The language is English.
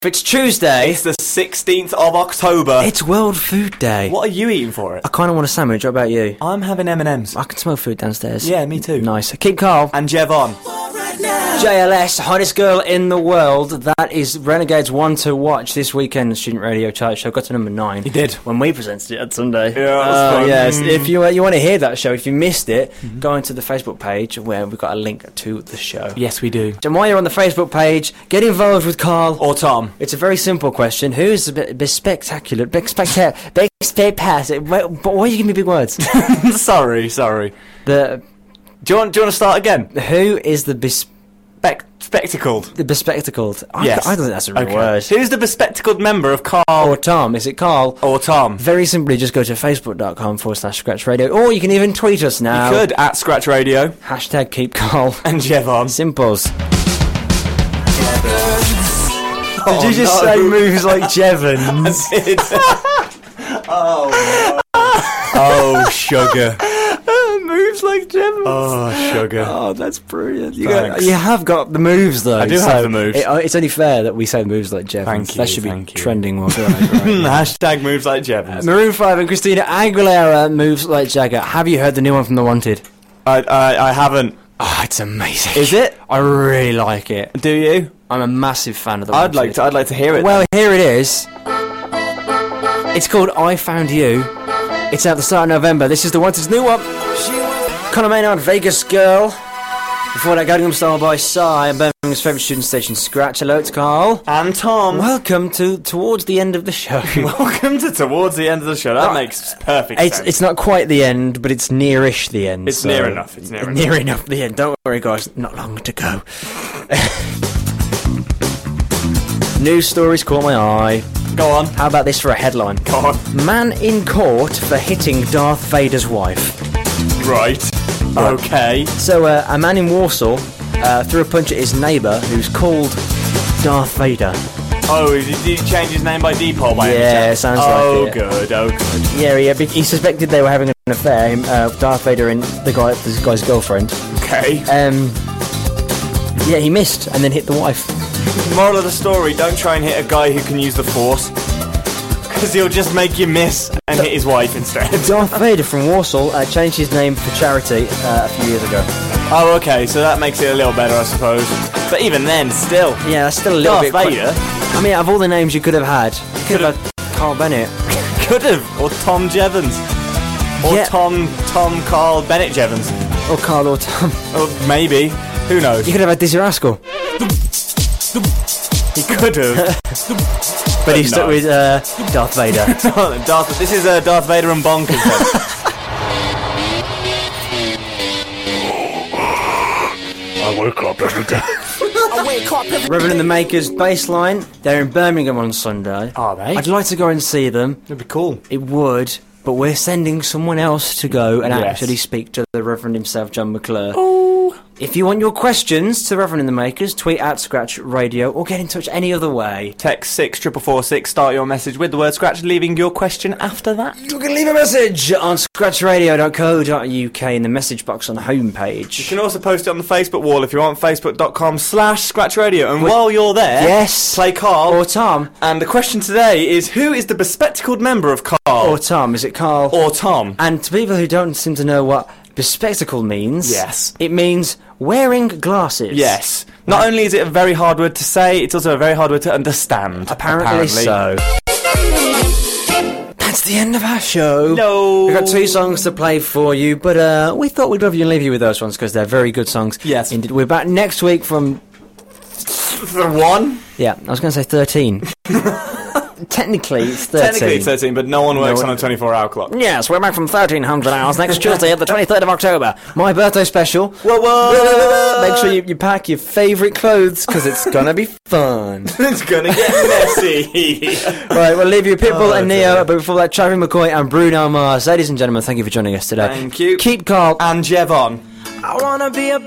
It's Tuesday. It's the 16th of October. It's World Food Day. What are you eating for it? I kind of want a sandwich. What about you? I'm having M&M's. I can smell food downstairs. Yeah, me too. Nice. Keep calm. And Jevon. JLS, hottest girl in the world. That is Renegades One to watch this weekend. Student Radio Chart Show got to number 9. He did when we presented it on Sunday. Yeah, that was fun. Yes. If you want to hear that show, if you missed it, go into the Facebook page where we've got a link to the show. Yes, we do. And while you're on the Facebook page, get involved with Carl or Tom. It's a very simple question. Who's the spectacular? Why are you giving me big words? Sorry. Do you want to start again? Who is the bespectacled? The bespectacled. Yes. I don't think that's a real word. Who's the bespectacled member of Carl or Tom? Is it Carl or Tom? Very simply, just go to facebook.com/Scratch Radio, or you can even tweet us now. You could at Scratch Radio. Hashtag keep Carl and Jevon. Simples. Did you just say moves like Jevons? I did. Oh, no. Oh, sugar. Moves like Jevons. Oh, sugar. Oh, that's brilliant. You have got the moves, though. I do have the moves. It's only fair that we say moves like Jevons. Thank you. That should be trending one. Hashtag moves like Jevons. Maroon 5 and Christina Aguilera, moves like Jagger. Have you heard the new one from The Wanted? I haven't. Oh, it's amazing. Is it? I really like it. Do you? I'm a massive fan of The Wanted. I'd like to hear it. Well, here it is. It's called I Found You. It's out the start of November. This is The Wanted's new one. Conor Maynard, Vegas Girl. Before that, Gangnam Style by Psy and Birmingham's favourite student station, Scratch. Hello, it's Carl. And Tom. Welcome to Towards the End of the Show. Welcome to Towards the End of the Show. That makes perfect sense. It's not quite the end, but it's nearish the end. It's near enough. It's near enough the end. Don't worry, guys. Not long to go. News stories caught my eye. Go on. How about this for a headline? Go on. Man in court for hitting Darth Vader's wife. Right. Okay. So, a man in Warsaw threw a punch at his neighbour, who's called Darth Vader. Oh, did he change his name by default? Yeah, sounds like it. Oh, good. Yeah, he suspected they were having an affair, Darth Vader and this guy's girlfriend. Okay. Yeah, he missed and then hit the wife. Moral of the story, don't try and hit a guy who can use the Force, because he'll just make you miss and hit his wife instead. Darth Vader from Warsaw changed his name for charity a few years ago. Oh, okay, so that makes it a little better, I suppose. But even then, still. Yeah, that's still a little bit... Darth Vader? I mean, out of all the names you could have had, you could have had Carl Bennett. Could have. Or Tom Jevons. Or Tom Carl Bennett Jevons. Or Carl or Tom. Or maybe. Who knows? You could have had Dizzy Rascal. He could have. But he stuck with Darth Vader. This is Darth Vader and Bonkers. I wake up every day. Reverend and the Makers baseline. They're in Birmingham on Sunday. Are they? I'd like to go and see them. It'd be cool. It would, but we're sending someone else to go and actually speak to the Reverend himself, John McClure. Oh. If you want your questions to Reverend and the Makers, tweet at Scratch Radio or get in touch any other way. Text 64446, start your message with the word Scratch, leaving your question after that. You can leave a message on scratchradio.co.uk in the message box on the homepage. You can also post it on the Facebook wall if you want, facebook.com/Scratch Radio. And while you're there, play Carl or Tom. And the question today is, who is the bespectacled member of Carl or Tom? Is it Carl or Tom? And to people who don't seem to know what bespectacle means, it means wearing glasses. Yes. Not only is it a very hard word to say, it's also a very hard word to understand. Apparently so. That's the end of our show. No. We've got 2 songs to play for you, but we thought we'd love you and leave you with those ones because they're very good songs. Yes. Indeed. We're back next week from... The 1? Yeah, I was going to say 13. Technically, it's 13. Technically, it's 13, but no one works on a 24-hour clock. Yes, we're back from 1300 hours next Tuesday, the 23rd of October. My birthday special. Whoa. Make sure you pack your favourite clothes, because it's going to be fun. It's going to get messy. Right, we'll leave you Pitbull and Neo, but before that, Travis McCoy and Bruno Mars. Ladies and gentlemen, thank you for joining us today. Thank you. Keep Carl and Jevon. I want to be a